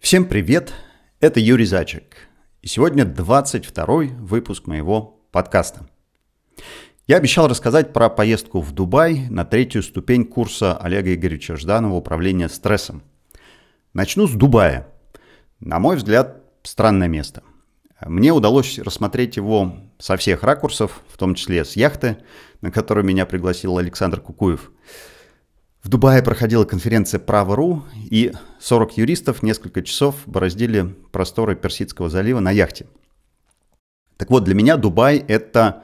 Всем привет, это Юрий Зайчик, и сегодня 22-й выпуск моего подкаста. Я обещал рассказать про поездку в Дубай на третью ступень курса Олега Игоревича Жданова «Управление стрессом». Начну с Дубая. На мой взгляд, странное место. Мне удалось рассмотреть его со всех ракурсов, в том числе с яхты, на которую меня пригласил Александр Кукуев. В Дубае проходила конференция «Право.ру», и 40 юристов несколько часов бороздили просторы Персидского залива на яхте. Так вот, для меня Дубай – это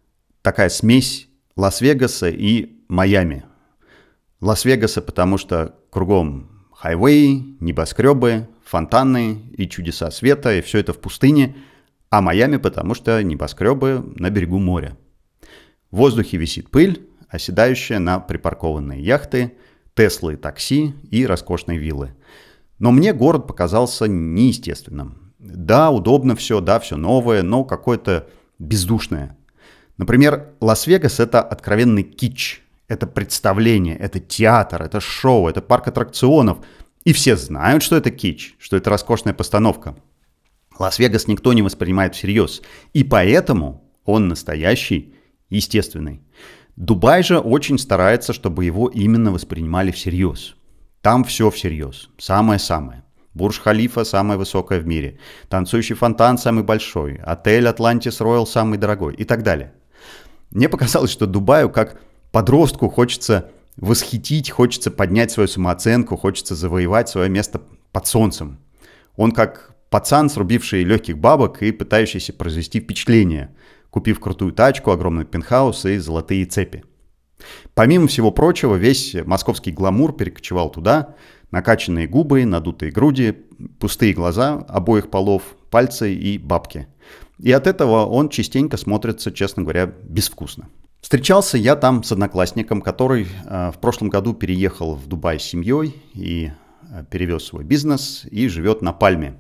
такая смесь Лас-Вегаса и Майами. Лас-Вегаса, потому что кругом хайвей, небоскребы, фонтаны и чудеса света, и все это в пустыне, а Майами, потому что небоскребы на берегу моря. В воздухе висит пыль, оседающая на припаркованные яхты, Теслы, такси и роскошные виллы. Но мне город показался неестественным. Да, удобно все, да, все новое, но какое-то бездушное. Например, Лас-Вегас – это откровенный кич, это представление, это театр, это шоу, это парк аттракционов. И все знают, что это кич, что это роскошная постановка. Лас-Вегас никто не воспринимает всерьез, и поэтому он настоящий, естественный. Дубай же очень старается, чтобы его именно воспринимали всерьез. Там все всерьез, самое-самое. Бурдж-Халифа самая высокая в мире, танцующий фонтан самый большой, отель Atlantis Royal самый дорогой и так далее. Мне показалось, что Дубаю как подростку хочется восхитить, хочется поднять свою самооценку, хочется завоевать свое место под солнцем. Он как пацан, срубивший легких бабок и пытающийся произвести впечатление, купив крутую тачку, огромный пентхаус и золотые цепи. Помимо всего прочего, весь московский гламур перекочевал туда. Накачанные губы, надутые груди, пустые глаза обоих полов, пальцы и бабки. И от этого он частенько смотрится, честно говоря, безвкусно. Встречался я там с одноклассником, который в прошлом году переехал в Дубай с семьей и перевез свой бизнес и живет на Пальме.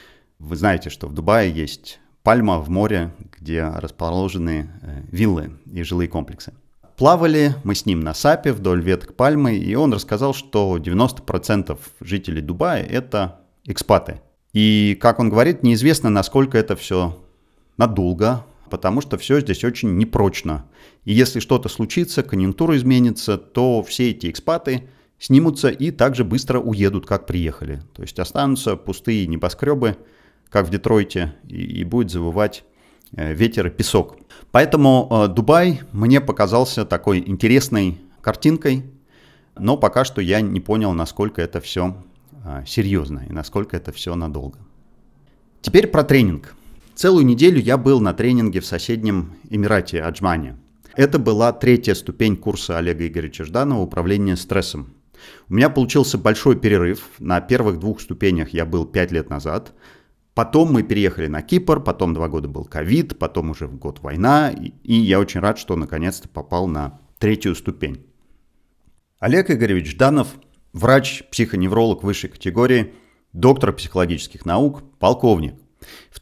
Вы знаете, что в Дубае есть Пальма в море, где расположены виллы и жилые комплексы. Плавали мы с ним на САПе вдоль веток Пальмы, и он рассказал, что 90% жителей Дубая – это экспаты. И, как он говорит, неизвестно, насколько это все надолго, потому что все здесь очень непрочно. И если что-то случится, конъюнктура изменится, то все эти экспаты снимутся и так же быстро уедут, как приехали. То есть останутся пустые небоскребы, как в Детройте, и будет завывать ветер и песок. Поэтому Дубай мне показался такой интересной картинкой, но пока что я не понял, насколько это все серьезно и насколько это все надолго. Теперь про тренинг. Целую неделю я был на тренинге в соседнем Эмирате Аджмане. Это была третья ступень курса Олега Игоревича Жданова «Управление стрессом». У меня получился большой перерыв. На первых 2 ступенях я был 5 лет назад. Потом мы переехали на Кипр, потом 2 года был ковид, потом уже год война, и я очень рад, что наконец-то попал на 3-ю ступень. Олег Игоревич Жданов – врач-психоневролог высшей категории, доктор психологических наук, полковник. В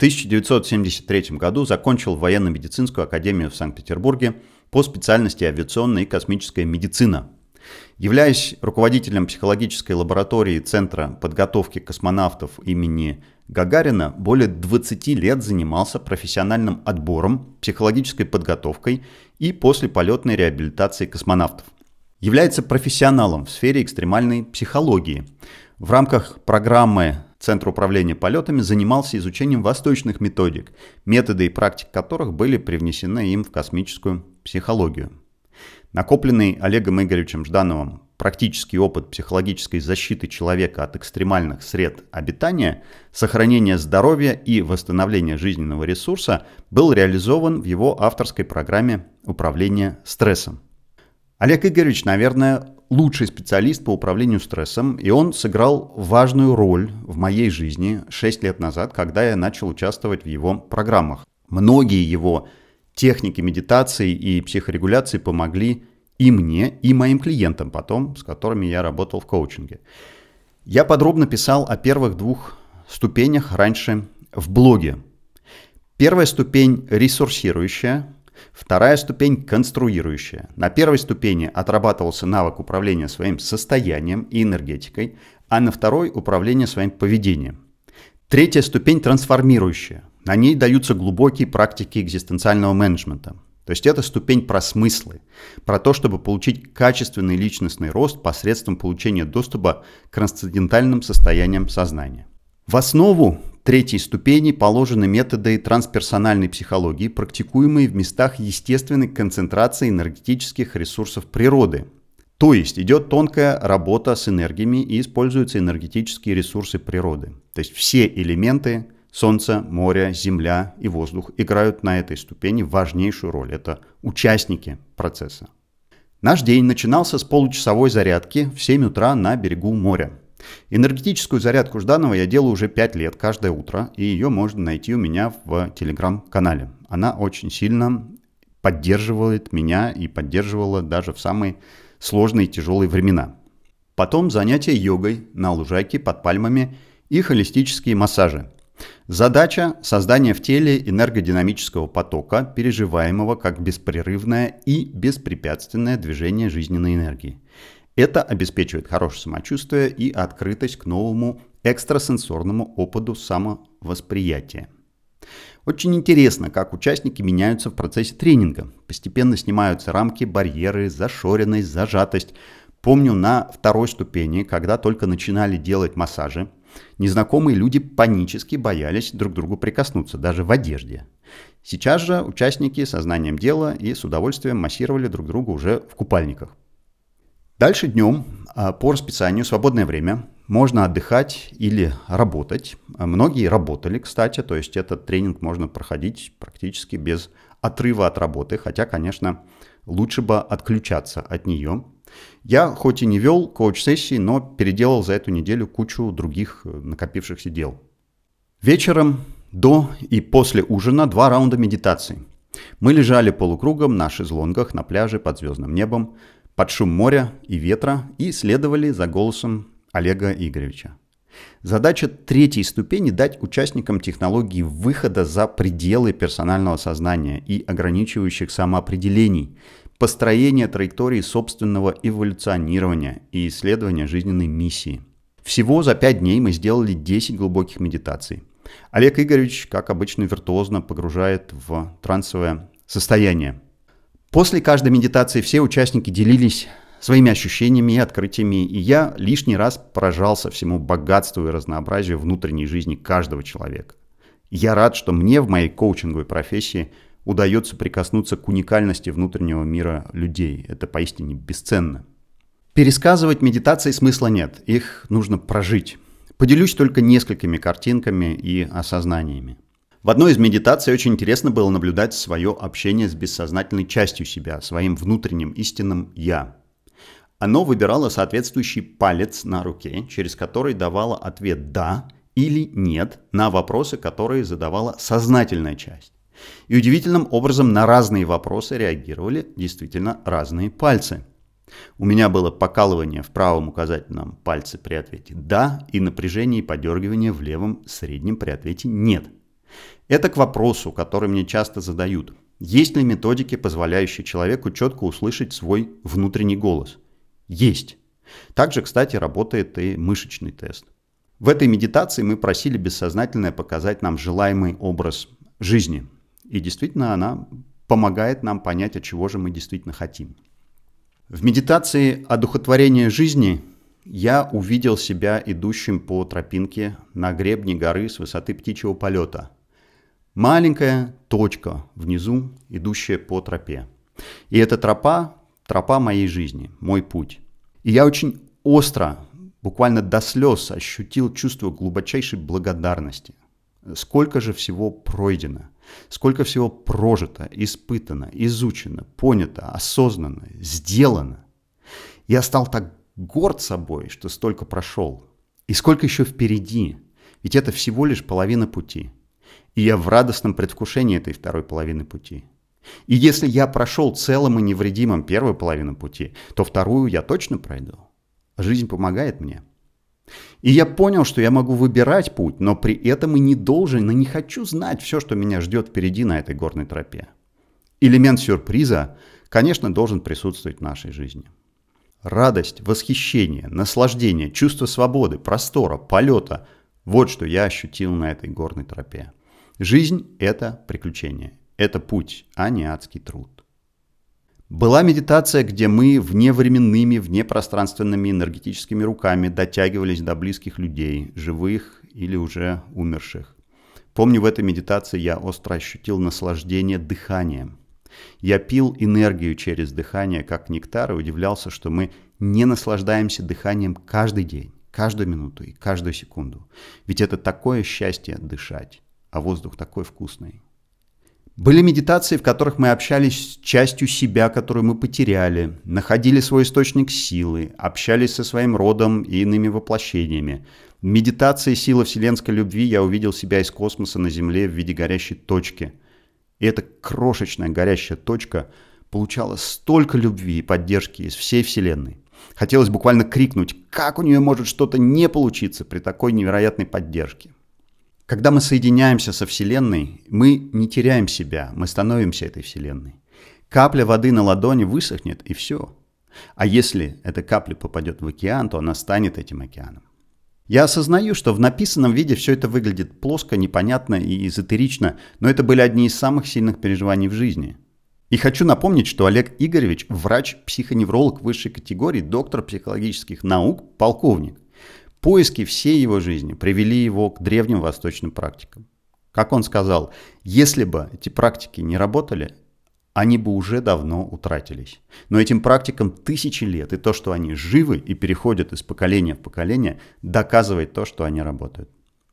1973 году закончил военно-медицинскую академию в Санкт-Петербурге по специальности авиационная и космическая медицина. Являясь руководителем психологической лаборатории Центра подготовки космонавтов имени Гагарина, более 20 лет занимался профессиональным отбором, психологической подготовкой и послеполетной реабилитацией космонавтов. Является профессионалом в сфере экстремальной психологии. В рамках программы Центра управления полетами занимался изучением восточных методик, методы и практики которых были привнесены им в космическую психологию. Накопленный Олегом Игоревичем Ждановым практический опыт психологической защиты человека от экстремальных сред обитания, сохранения здоровья и восстановления жизненного ресурса был реализован в его авторской программе «Управление стрессом». Олег Игоревич, наверное, лучший специалист по управлению стрессом, и он сыграл важную роль в моей жизни 6 лет назад, когда я начал участвовать в его программах. Многие его техники медитации и психорегуляции помогли и мне, и моим клиентам потом, с которыми я работал в коучинге. Я подробно писал о первых 2 ступенях раньше в блоге. Первая ступень ресурсирующая, вторая ступень конструирующая. На первой ступени отрабатывался навык управления своим состоянием и энергетикой, а на второй – управление своим поведением. Третья ступень трансформирующая. На ней даются глубокие практики экзистенциального менеджмента. То есть это ступень про смыслы, про то, чтобы получить качественный личностный рост посредством получения доступа к трансцендентальным состояниям сознания. В основу третьей ступени положены методы трансперсональной психологии, практикуемые в местах естественной концентрации энергетических ресурсов природы. То есть идет тонкая работа с энергиями и используются энергетические ресурсы природы. То есть все элементы Солнце, море, земля и воздух играют на этой ступени важнейшую роль. Это участники процесса. Наш день начинался с получасовой зарядки в 7 утра на берегу моря. Энергетическую зарядку Жданова я делаю уже 5 лет каждое утро, и ее можно найти у меня в телеграм-канале. Она очень сильно поддерживает меня и поддерживала даже в самые сложные и тяжелые времена. Потом занятия йогой на лужайке под пальмами и холистические массажи. Задача – создание в теле энергодинамического потока, переживаемого как беспрерывное и беспрепятственное движение жизненной энергии. Это обеспечивает хорошее самочувствие и открытость к новому экстрасенсорному опыту самовосприятия. Очень интересно, как участники меняются в процессе тренинга. Постепенно снимаются рамки, барьеры, зашоренность, зажатость. Помню, на второй ступени, когда только начинали делать массажи, незнакомые люди панически боялись друг к другу прикоснуться, даже в одежде. Сейчас же участники сознанием дела и с удовольствием массировали друг друга уже в купальниках. Дальше днем по расписанию свободное время можно отдыхать или работать. Многие работали, кстати, то есть этот тренинг можно проходить практически без отрыва от работы, хотя, конечно, лучше бы отключаться от нее. Я хоть и не вел коуч-сессии, но переделал за эту неделю кучу других накопившихся дел. Вечером до и после ужина 2 раунда медитации. Мы лежали полукругом на шезлонгах на пляже под звездным небом, под шум моря и ветра и следовали за голосом Олега Игоревича. Задача третьей ступени – дать участникам технологии выхода за пределы персонального сознания и ограничивающих самоопределений, построение траектории собственного эволюционирования и исследования жизненной миссии. Всего за 5 дней мы сделали 10 глубоких медитаций. Олег Игоревич, как обычно, виртуозно погружает в трансовое состояние. После каждой медитации все участники делились своими ощущениями и открытиями, и я лишний раз поражался всему богатству и разнообразию внутренней жизни каждого человека. Я рад, что мне в моей коучинговой профессии удается прикоснуться к уникальности внутреннего мира людей. Это поистине бесценно. Пересказывать медитации смысла нет, их нужно прожить. Поделюсь только несколькими картинками и осознаниями. В одной из медитаций очень интересно было наблюдать свое общение с бессознательной частью себя, своим внутренним истинным «я». Оно выбирало соответствующий палец на руке, через который давало ответ «да» или «нет» на вопросы, которые задавала сознательная часть. И удивительным образом на разные вопросы реагировали действительно разные пальцы. У меня было покалывание в правом указательном пальце при ответе «да» и напряжение и подергивание в левом среднем при ответе «нет». Это к вопросу, который мне часто задают. Есть ли методики, позволяющие человеку четко услышать свой внутренний голос? Есть. Также, кстати, работает и мышечный тест. В этой медитации мы просили бессознательное показать нам желаемый образ жизни. И действительно она помогает нам понять, от чего же мы действительно хотим. В медитации одухотворения жизни я увидел себя идущим по тропинке на гребне горы с высоты птичьего полета. Маленькая точка внизу, идущая по тропе. И эта тропа моей жизни, мой путь. И я очень остро, буквально до слез ощутил чувство глубочайшей благодарности. Сколько же всего пройдено, сколько всего прожито, испытано, изучено, понято, осознанно, сделано. Я стал так горд собой, что столько прошел. И сколько еще впереди, ведь это всего лишь половина пути. И я в радостном предвкушении этой второй половины пути. И если я прошел целым и невредимым первую половину пути, то вторую я точно пройду. Жизнь помогает мне. И я понял, что я могу выбирать путь, но при этом и не должен, и не хочу знать все, что меня ждет впереди на этой горной тропе. Элемент сюрприза, конечно, должен присутствовать в нашей жизни. Радость, восхищение, наслаждение, чувство свободы, простора, полета Вот что я ощутил на этой горной тропе. Жизнь – это приключение, это путь, а не адский труд. Была медитация, где мы вневременными, внепространственными энергетическими руками дотягивались до близких людей, живых или уже умерших. Помню, в этой медитации я остро ощутил наслаждение дыханием. Я пил энергию через дыхание, как нектар, и удивлялся, что мы не наслаждаемся дыханием каждый день, каждую минуту и каждую секунду. Ведь это такое счастье дышать, а воздух такой вкусный. Были медитации, в которых мы общались с частью себя, которую мы потеряли, находили свой источник силы, общались со своим родом и иными воплощениями. В медитации «Сила вселенской любви» я увидел себя из космоса на Земле в виде горящей точки. И эта крошечная горящая точка получала столько любви и поддержки из всей Вселенной. Хотелось буквально крикнуть, как у нее может что-то не получиться при такой невероятной поддержке. Когда мы соединяемся со Вселенной, мы не теряем себя, мы становимся этой Вселенной. Капля воды на ладони высохнет, и все. А если эта капля попадет в океан, то она станет этим океаном. Я осознаю, что в написанном виде все это выглядит плоско, непонятно и эзотерично, но это были одни из самых сильных переживаний в жизни. И хочу напомнить, что Олег Игоревич – врач-психоневролог высшей категории, доктор психологических наук, полковник. Поиски всей его жизни привели его к древним восточным практикам. Как он сказал, если бы эти практики не работали, они бы уже давно утратились. Но этим практикам тысячи лет, и то, что они живы и переходят из поколения в поколение, доказывает то, что они работают.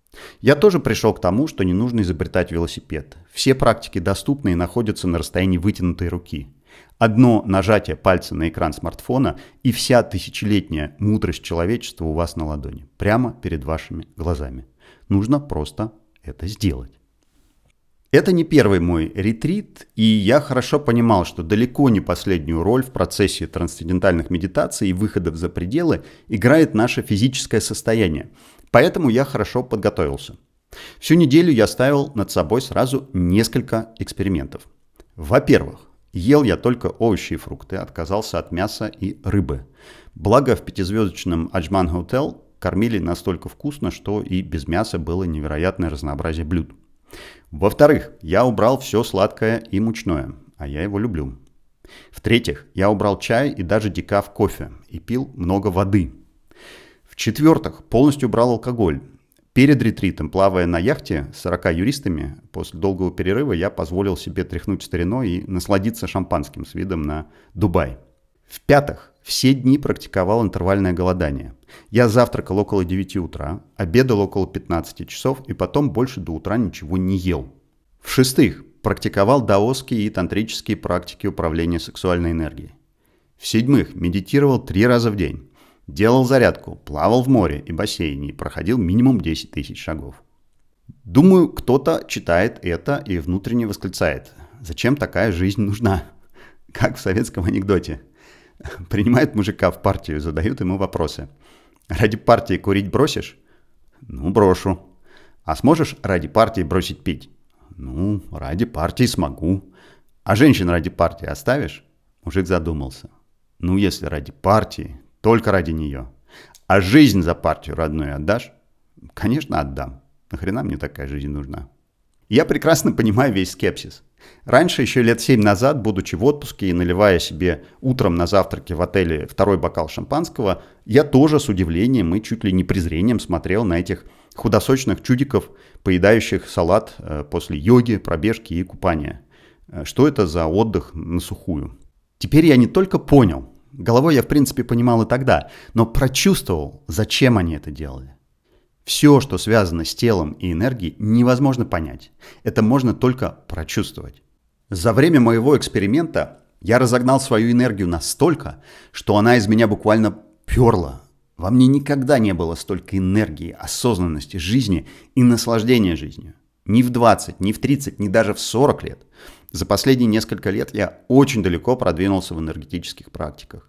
Я тоже пришел к тому, что не нужно изобретать велосипед. Все практики доступны и находятся на расстоянии вытянутой руки. Одно нажатие пальца на экран смартфона, и вся тысячелетняя мудрость человечества у вас на ладони, прямо перед вашими глазами. Нужно просто это сделать. Это не первый мой ретрит, и я хорошо понимал, что далеко не последнюю роль в процессе трансцендентальных медитаций и выходов за пределы играет наше физическое состояние. Поэтому я хорошо подготовился. Всю неделю я ставил над собой сразу несколько экспериментов. Во-первых, ел я только овощи и фрукты, отказался от мяса и рыбы. Благо в пятизвездочном Аджман Hotel кормили настолько вкусно, что и без мяса было невероятное разнообразие блюд. Во-вторых, я убрал все сладкое и мучное, а я его люблю. В-третьих, я убрал чай и даже декаф кофе и пил много воды. В-четвертых, полностью убрал алкоголь. Перед ретритом, плавая на яхте с 40 юристами, после долгого перерыва я позволил себе тряхнуть стариной и насладиться шампанским с видом на Дубай. В-пятых, все дни практиковал интервальное голодание. Я завтракал около 9 утра, обедал около 15 часов и потом больше до утра ничего не ел. В-шестых, практиковал даосские и тантрические практики управления сексуальной энергией. В-седьмых, медитировал 3 раза в день. Делал зарядку, плавал в море и бассейне и проходил минимум 10 тысяч шагов. Думаю, кто-то читает это и внутренне восклицает: зачем такая жизнь нужна? Как в советском анекдоте. Принимают мужика в партию, задают ему вопросы. Ради партии курить бросишь? Ну, брошу. А сможешь ради партии бросить пить? Ну, ради партии смогу. А женщин ради партии оставишь? Мужик задумался. Ну, если ради партии, только ради нее. А жизнь за партию родную отдашь? Конечно, отдам. Нахрена мне такая жизнь нужна? Я прекрасно понимаю весь скепсис. Раньше, еще лет 7 назад, будучи в отпуске и наливая себе утром на завтраке в отеле второй бокал шампанского, я тоже с удивлением и чуть ли не презрением смотрел на этих худосочных чудиков, поедающих салат после йоги, пробежки и купания. Что это за отдых на сухую? Теперь я не только понял, головой я в принципе понимал и тогда, но прочувствовал, зачем они это делали. Все, что связано с телом и энергией, невозможно понять. Это можно только прочувствовать. За время моего эксперимента я разогнал свою энергию настолько, что она из меня буквально перла. Во мне никогда не было столько энергии, осознанности жизни и наслаждения жизнью. Ни в 20, ни в 30, ни даже в 40 лет. За последние несколько лет я очень далеко продвинулся в энергетических практиках.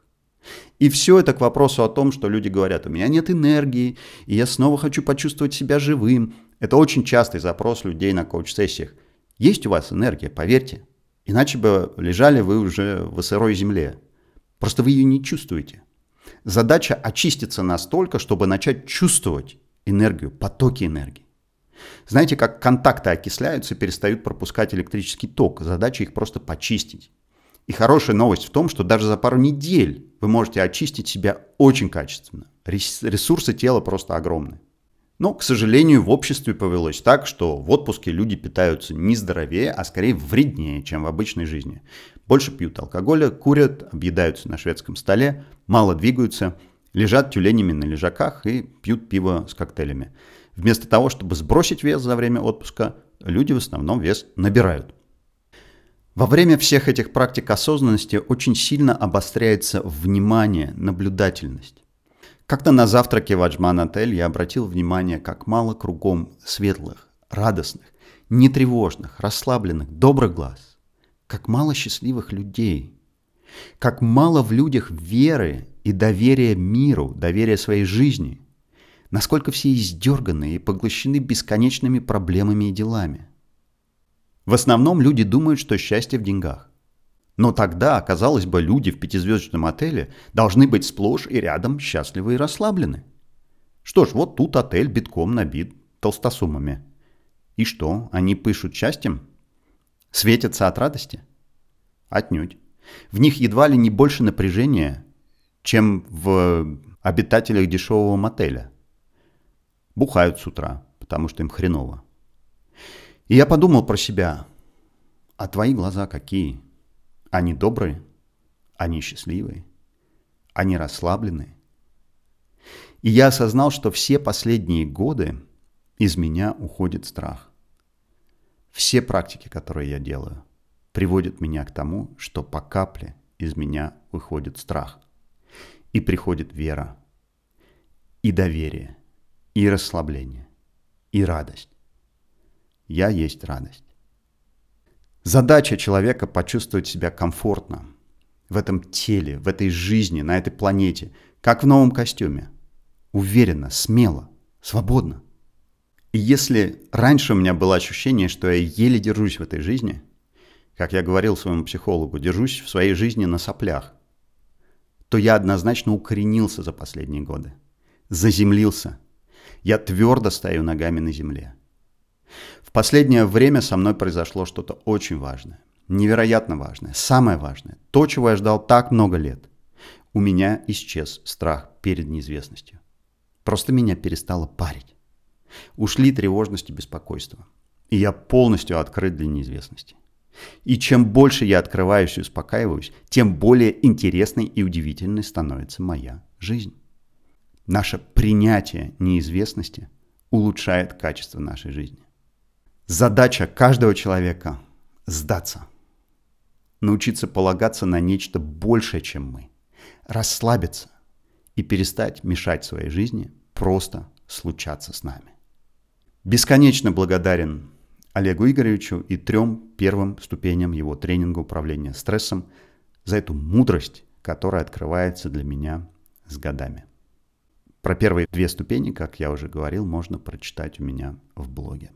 И все это к вопросу о том, что люди говорят: у меня нет энергии, и я снова хочу почувствовать себя живым. Это очень частый запрос людей на коуч-сессиях. Есть у вас энергия, поверьте. Иначе бы лежали вы уже в сырой земле. Просто вы ее не чувствуете. Задача очиститься настолько, чтобы начать чувствовать энергию, потоки энергии. Знаете, как контакты окисляются и перестают пропускать электрический ток, задача их просто почистить. И хорошая новость в том, что даже за пару недель вы можете очистить себя очень качественно. Ресурсы тела просто огромны. Но, к сожалению, в обществе повелось так, что в отпуске люди питаются не здоровее, а скорее вреднее, чем в обычной жизни. Больше пьют алкоголя, курят, объедаются на шведском столе, мало двигаются, лежат тюленями на лежаках и пьют пиво с коктейлями. Вместо того, чтобы сбросить вес за время отпуска, люди в основном вес набирают. Во время всех этих практик осознанности очень сильно обостряется внимание, наблюдательность. Как-то на завтраке в Аджман-отель я обратил внимание, как мало кругом светлых, радостных, нетревожных, расслабленных, добрых глаз. Как мало счастливых людей. Как мало в людях веры и доверия миру, доверия своей жизни. Насколько все издерганы и поглощены бесконечными проблемами и делами. В основном люди думают, что счастье в деньгах. Но тогда, казалось бы, люди в пятизвездочном отеле должны быть сплошь и рядом счастливы и расслаблены. Что ж, вот тут отель битком набит толстосумами. И что, они пышут счастьем? Светятся от радости? Отнюдь. В них едва ли не больше напряжения, чем в обитателях дешевого мотеля. Бухают с утра, потому что им хреново. И я подумал про себя, а твои глаза какие? Они добрые, они счастливые, они расслабленные. И я осознал, что все последние годы из меня уходит страх. Все практики, которые я делаю, приводят меня к тому, что по капле из меня выходит страх. И приходит вера, и доверие, и расслабление, и радость. Я есть радость. Задача человека почувствовать себя комфортно в этом теле, в этой жизни, на этой планете, как в новом костюме. Уверенно, смело, свободно. И если раньше у меня было ощущение, что я еле держусь в этой жизни, как я говорил своему психологу, держусь в своей жизни на соплях, то я однозначно укоренился за последние годы. Заземлился. Я твердо стою ногами на земле. В последнее время со мной произошло что-то очень важное, невероятно важное, самое важное, то, чего я ждал так много лет. У меня исчез страх перед неизвестностью. Просто меня перестало парить. Ушли тревожность и беспокойство. И я полностью открыт для неизвестности. И чем больше я открываюсь и успокаиваюсь, тем более интересной и удивительной становится моя жизнь. Наше принятие неизвестности улучшает качество нашей жизни. Задача каждого человека – сдаться. Научиться полагаться на нечто большее, чем мы. Расслабиться и перестать мешать своей жизни просто случаться с нами. Бесконечно благодарен Олегу Игоревичу и 3 первым ступеням его тренинга управления стрессом за эту мудрость, которая открывается для меня с годами. Про первые 2 ступени, как я уже говорил, можно прочитать у меня в блоге.